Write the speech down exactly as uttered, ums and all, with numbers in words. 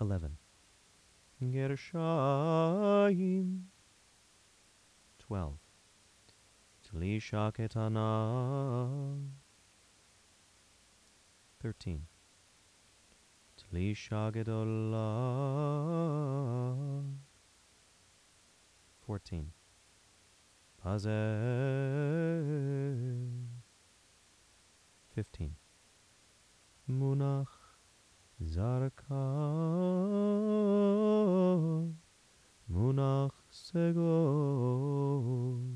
eleven. Gershayim, twelve. Tlisha ketana, thirteen. Tlisha gedolah, fourteen. Pazeh, fifteen. Munach zarka, Munach segol,